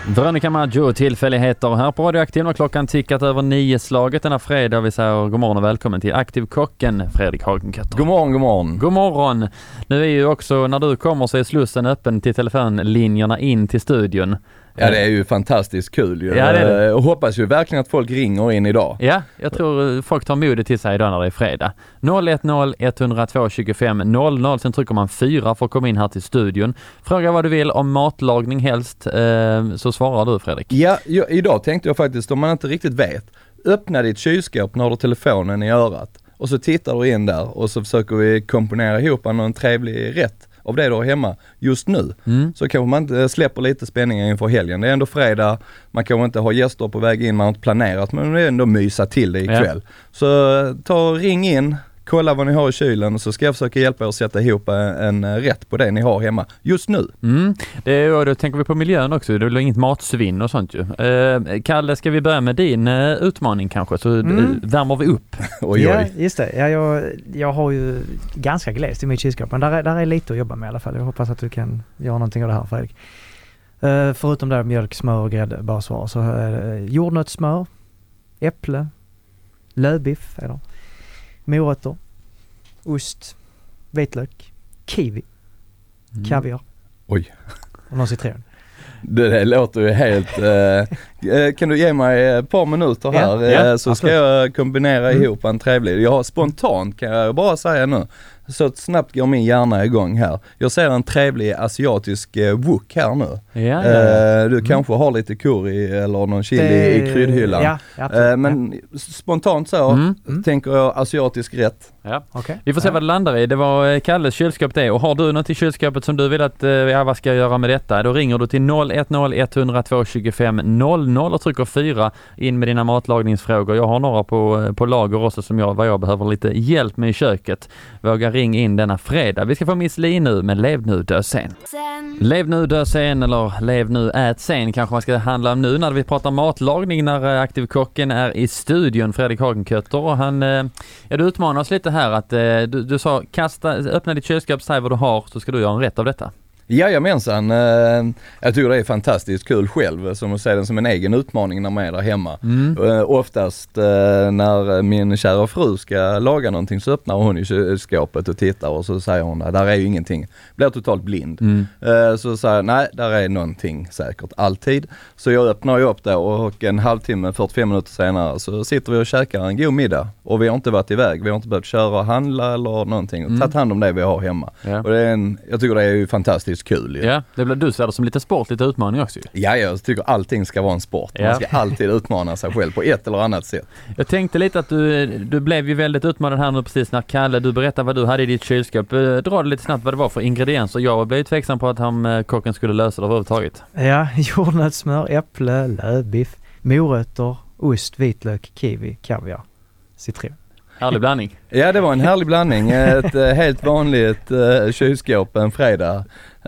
Veronica Maggio, tillfälligheter här på Radioaktiv när klockan tickat över 9-slaget denna fredag. Vi säger god morgon och välkommen till Aktivkocken Fredrik Hagenkötter. God morgon, god morgon. God morgon. Nu är ju också när du kommer så är slussen öppen till telefonlinjerna in till studion. Ja, det är ju fantastiskt kul ju. Ja, det är det. Och hoppas ju verkligen att folk ringer in idag. Ja, jag tror folk tar modet till sig idag när det är fredag. 010 102 25 00. Sen trycker man 4 för att komma in här till studion. Fråga vad du vill om matlagning helst, så svarar du Fredrik. Ja, idag tänkte jag faktiskt, om man inte riktigt vet, öppna ditt kylskåp när du har telefonen i örat. Och så tittar du in där och så försöker vi komponera ihop någon trevlig rätt av det du har hemma just nu. Så kanske man inte släpper lite spänningar inför helgen. Det är ändå fredag, man kanske inte har gäster på väg in, man har inte planerat, men det är ändå mysa till det ikväll. Ja. Så ring in, kolla vad ni har i kylen, så ska jag försöka hjälpa er att sätta ihop en rätt på det ni har hemma just nu. Då tänker vi på miljön också, det blir inget matsvinn och sånt ju. Kalle, ska vi börja med din utmaning kanske, så värmer vi upp. Ja, just det. Ja, jag har ju ganska glest i mitt kylskåp, men där är lite att jobba med i alla fall. Jag hoppas att du kan göra någonting av det här, Fredrik. Förutom där mjölk, smör och grädde, basvaror, så är det jordnötssmör, äpple, lövbiff eller morötter, ost, vitlök, kiwi, kaviar. Oj. Och någon citron. Det låter ju helt... kan du ge mig ett par minuter här så ska jag kombinera ihop en trevlig. Jag har spontant, kan jag bara säga nu, så snabbt går min hjärna igång här. Jag ser en trevlig asiatisk wok här nu. Du kanske har lite curry eller någon chili i kryddhyllan. Men spontant så tänker jag asiatisk rätt. Ja. Okay. Vi får se vad det landar i. Det var Kalles kylskåp det. Och har du något i kylskåpet som du vill att vad ska jag göra med detta? Då ringer du till 010 102 25 00 och trycker 4 in med dina matlagningsfrågor. Jag har några på lager också som vad jag behöver lite hjälp med i köket. Våga ring in denna fredag. Vi ska få Miss Li nu med Lev nu, dö sen. Lev nu, dö sen, eller lev nu, ät sen kanske man ska handla om nu när vi pratar matlagning, när Aktivkocken är i studion, Fredrik Hagenkötter, och han du utmanar oss lite här att du sa öppna ditt kylskåp, säg vad du har, så ska du göra en rätt av detta. Jajamensan, jag tycker det är fantastiskt kul själv som att se den som en egen utmaning när man är där hemma. Oftast när min kära fru ska laga någonting så öppnar hon i kylskåpet och tittar och så säger hon, där är ju ingenting. Blir totalt blind. Så säger jag, nej, där är någonting säkert, alltid. Så jag öppnar ju upp det och en halvtimme, 45 minuter senare så sitter vi och käkar en god middag. Och vi har inte varit iväg, vi har inte behövt köra och handla eller någonting. Tagit hand om det vi har hemma. Ja. Och jag tycker det är ju fantastiskt kul. Ju. Ja, det blir du ser det som lite sport, lite utmaning också. Ju. Ja, jag tycker allting ska vara en sport. Man ska alltid utmana sig själv på ett eller annat sätt. Jag tänkte lite att du blev ju väldigt utmanad här nu precis när Kalle, du berättade vad du hade i ditt kylskåp. Dra det lite snabbt vad det var för ingredienser. Jag blev tveksam på att kocken skulle lösa det överhuvudtaget. Ja, jordnötssmör, äpple, lövbiff, morötter, ost, vitlök, kiwi, kaviar, citron. Härlig blandning. Ja, det var en härlig blandning. Ett helt vanligt kylskåp en fredag.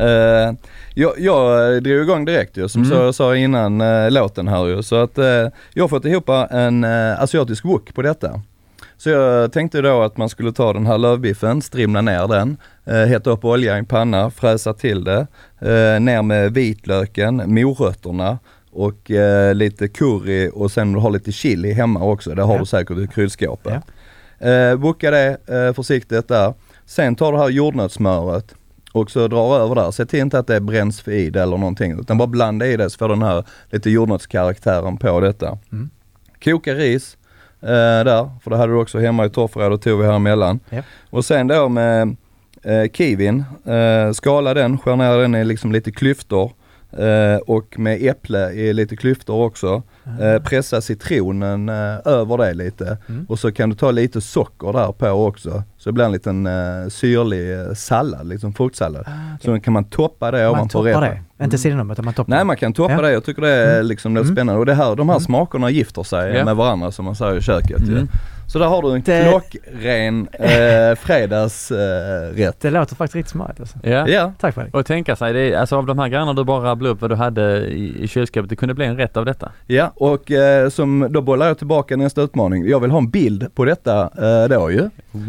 Jag drog igång direkt ju, som jag sa innan låten här ju. Så att jag har fått ihop en asiatisk wok på detta. Så jag tänkte då att man skulle ta den här lövbiffen, strimla ner den, hetta upp olja i en panna, fräsa till det, ner med vitlöken, morötterna och lite curry, och sen du har lite chili hemma också. Det har du säkert i kryddskåpet. Ja. Boka det försiktigt där. Sen tar du här jordnötssmöret och så drar över där. Se till inte att det bränns vid eller någonting, utan bara blanda i det så får den här lite jordnötskaraktären på detta. Koka ris där, för det hade du också hemma i torrförråd och tog vi här emellan. Ja. Och sen då med kiwin, skala den, skär ner den i liksom lite klyftor. Och med äpple i lite klyftor också. Pressa citronen över det lite. Och så kan du ta lite socker där på också. Så det blir en liten syrlig sallad, liksom fruktsallad. Okay. Så kan man toppa det ovanpå rätten. Inte sidan om, utan man toppar. Nej, man kan toppa det. Jag tycker det är liksom lite spännande. Och de här smakerna gifter sig med varandra, som man säger i köket. Så där har du en klockren fredagsrätt. Det låter faktiskt riktigt smart. Alltså. Ja. Tack för det. Och tänka sig, alltså av de här grejerna du bara rabblade upp vad du hade i kylskåpet, det kunde bli en rätt av detta. Ja, och som då bollar jag tillbaka nästa utmaning. Jag vill ha en bild på detta då ju.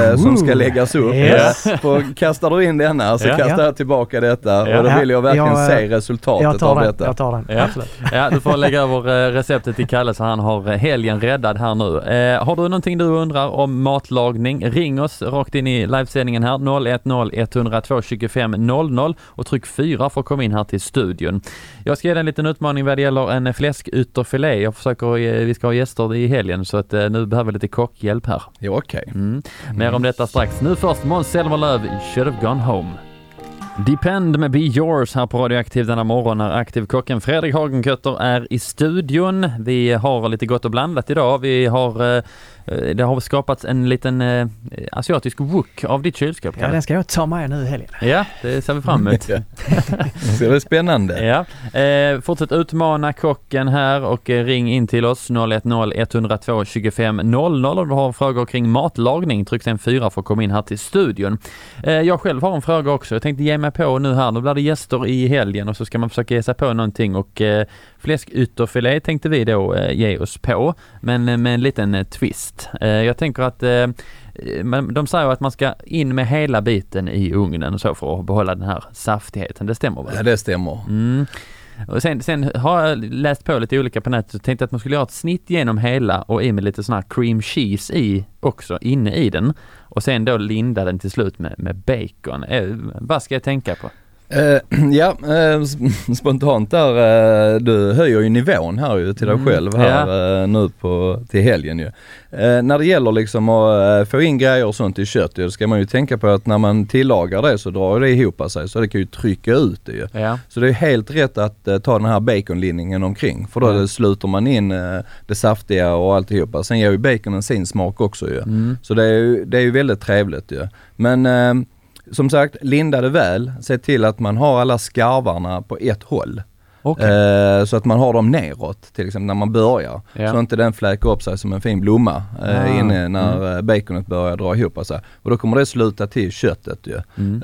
som ska läggas upp. Yes. Kastar du in denna så kastar jag tillbaka detta och då vill jag verkligen se resultatet av detta. Jag tar den, absolut. Ja, du får lägga över receptet till Kalle så han har helgen räddad här nu. Har du någonting du undrar om matlagning? Ring oss rakt in i livesändningen här 010-102 25 00 och tryck 4 för att komma in här till studion. Jag ska ge dig en liten utmaning vad det gäller en fläskytterfilé. Vi ska ha gäster i helgen så att nu behöver lite kockhjälp här. Ja, okej. Mer om detta strax. Nu först Måns Zelmerlöw, Should Have Gone Home. Depend med Be Yours här på Radioaktiv denna morgon när aktivkocken Fredrik Hagenkötter är i studion. Vi har lite gott och blandat idag. Det har skapats en liten asiatisk wok av ditt kylskåp. Ja, den ska jag ta med nu i helgen. Ja, det ser vi fram emot. Så det är spännande. Ja. Fortsätt utmana kocken här och ring in till oss 010-102 25 00 och du har frågor kring matlagning. Tryck sen 4 för att komma in här till studion. Jag själv har en fråga också. Jag tänkte ge mig på nu här. Nu blir det gäster i helgen och så ska man försöka ge sig på någonting och fläskytterfilé tänkte vi då ge oss på, men med en liten twist. Jag tänker att de säger att man ska in med hela biten i ugnen och så för att behålla den här saftigheten. Det stämmer väl? Ja, det stämmer. Och sen har jag läst på lite olika på nätet och tänkte att man skulle göra ett snitt genom hela och i med lite sån här cream cheese i också inne i den och sen då linda den till slut med bacon. Vad ska jag tänka på? Spontant där, du höjer ju nivån här ju till dig själv här nu till helgen ju. När det gäller liksom att få in grejer och sånt i kött, då ska man ju tänka på att när man tillagar det så drar det ihop sig så det kan ju trycka ut det ju. Ja. Så det är helt rätt att ta den här baconlinningen omkring för då sluter man in det saftiga och alltihopa. Sen ger ju baconen sin smak också ju. Så det är ju väldigt trevligt ju. Men som sagt, linda det väl. Se till att man har alla skarvarna på ett håll. Okay. Så att man har dem neråt till exempel när man börjar. Ja. Så inte den fläker upp sig som en fin blomma inne när baconet börjar dra ihop sig. Och då kommer det sluta till köttet ju.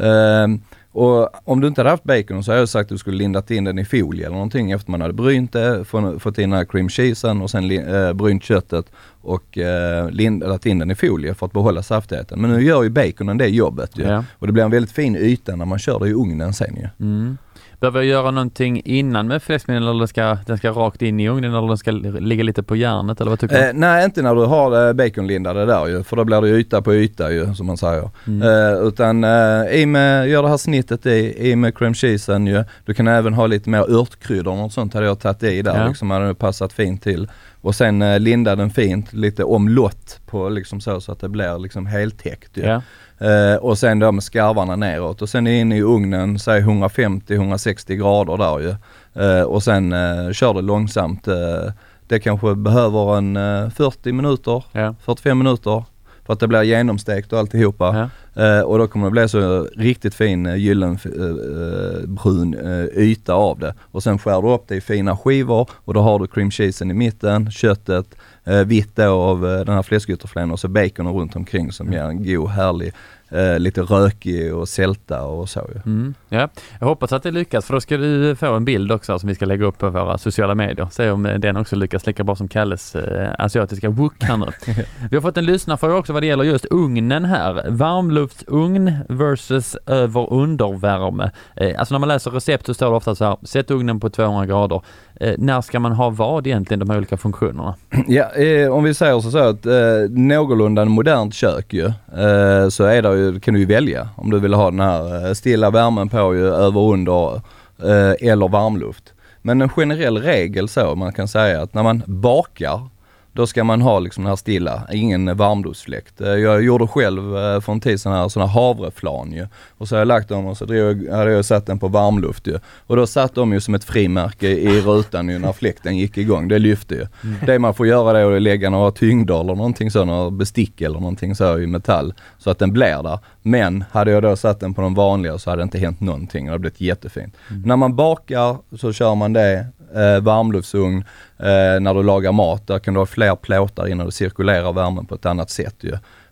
Och om du inte hade haft bacon så har jag sagt att du skulle lindat in den i folie eller någonting efter man hade brynt det, fått in den här cream cheesen och sen brynt köttet och lindat in den i folie för att behålla saftigheten. Men nu gör ju baconen det jobbet ju. Ja. Och det blir en väldigt fin yta när man kör det i ugnen sen ju. Behöver jag göra någonting innan med fläskmedel eller den ska rakt in i ugnen eller den ska ligga lite på järnet eller vad tycker du? Nej, inte när du har baconlindade där ju, för då blir det yta på yta ju som man säger. Utan gör det här snittet i med cream cheesen ju. Du kan även ha lite mer örtkryddor och sånt hade jag tagit i där liksom, hade det passat fint till. Och sen linda den fint, lite omlott på liksom så att det blir liksom heltäckt ju. Ja. Och sen då med skarvarna neråt och sen in i ugnen, säg 150-160 grader där ju. Och sen kör det långsamt. Det kanske behöver en 40 minuter, 45 minuter för att det blir genomstekt och alltihopa. Och då kommer det bli så riktigt fin gyllenbrun yta av det. Och sen skär du upp det i fina skivor och då har du cream cheesen i mitten, köttet, vitt då av den här fläskytterfilén och så bacon runt omkring som ger en god, härlig, lite rökig och sälta och så ju. Ja, jag hoppas att det lyckas för då ska du få en bild också som vi ska lägga upp på våra sociala medier. Se om den också lyckas lika bra som Kalles asiatiska wok här nu. Vi har fått en lyssnarfråga också vad det gäller just ugnen här. Varmluftsugn versus över undervärme. Alltså när man läser recept så står det ofta så här, sätt ugnen på 200 grader. När ska man ha vad egentligen de här olika funktionerna? Ja, om vi säger så att någorlunda modernt kök ju, så är det ju, kan du ju välja om du vill ha den här stilla värmen på ju, över under eller varmluft. Men en generell regel så man kan säga att när man bakar då ska man ha liksom den här stilla, ingen varmluftsfläkt. Jag gjorde själv för en tid sedan här sådana havreflan ju. Och så har jag lagt dem och så hade jag satt den på varmluft ju. Och då satt de ju som ett frimärke i rutan ju när fläkten gick igång. Det lyfte ju. Det man får göra det är att lägga några tyngder eller någonting så, några bestick eller någonting så i metall. Så att den blir där. Men hade jag då satt den på de vanliga så hade det inte hänt någonting. Det hade blivit jättefint. När man bakar så kör man det varmluftsugn. När du lagar mat, där kan du ha fler plåtar innan du cirkulerar värmen på ett annat sätt ju.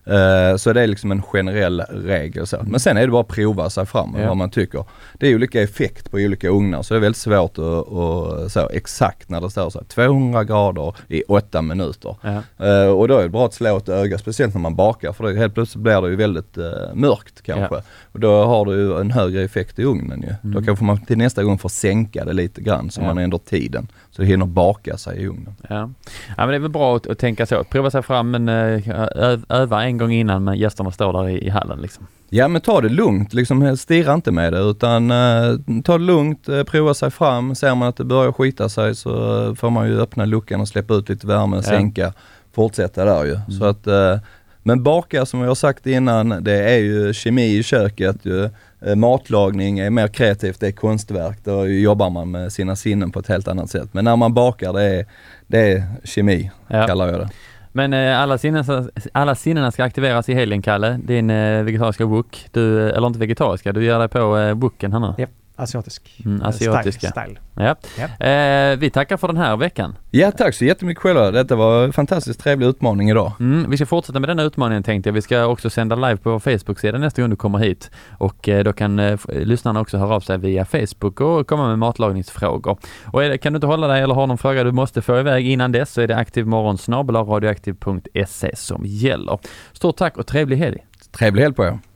Så det är liksom en generell regel så. Men sen är det bara att prova sig fram vad man tycker. Det är olika effekt på olika ugnar, så det är väldigt svårt att så exakt när det står så här 200 grader i 8 minuter. Och då är det bra att slå ett öga, speciellt när man bakar, för det, helt plötsligt blir det ju väldigt mörkt kanske. Och då har du ju en högre effekt i ugnen ju. Då kanske man till nästa gång får sänka det lite grann så man ändå tiden. Så det hinner baka sig i ugnen. Ja, men det är väl bra att tänka så. Prova sig fram, men öva en gång innan men gästerna står där i hallen liksom. Ja, men ta det lugnt, liksom stirra inte med det, utan ta det lugnt, prova sig fram. Ser man att det börjar skita sig så får man ju öppna luckan och släppa ut lite värme, sänka, fortsätta där ju. Så att, men baka, som jag har sagt innan, det är ju kemi i köket ju. Matlagning är mer kreativt, det är konstverk, då jobbar man med sina sinnen på ett helt annat sätt. Men när man bakar, det är kemi, kallar jag det. Men alla sinnena ska aktiveras i helgen, Kalle. Din vegetariska wok. Eller inte vegetariska, du gör det på woken här nu. Japp, asiatisk. Asiatiska. Style. Ja. Vi tackar för den här veckan. Ja, tack så jättemycket själva. Detta var en fantastiskt trevlig utmaning idag. Vi ska fortsätta med den utmaningen, tänkte jag. Vi ska också sända live på vår Facebook-sida nästa gång du kommer hit. Och då kan lyssnarna också höra av sig via Facebook och komma med matlagningsfrågor. Och kan du inte hålla dig eller ha någon fråga du måste få iväg innan dess, så är det aktivmorgon@radioaktiv.se som gäller. Stort tack och trevlig helg. Trevlig helg på er.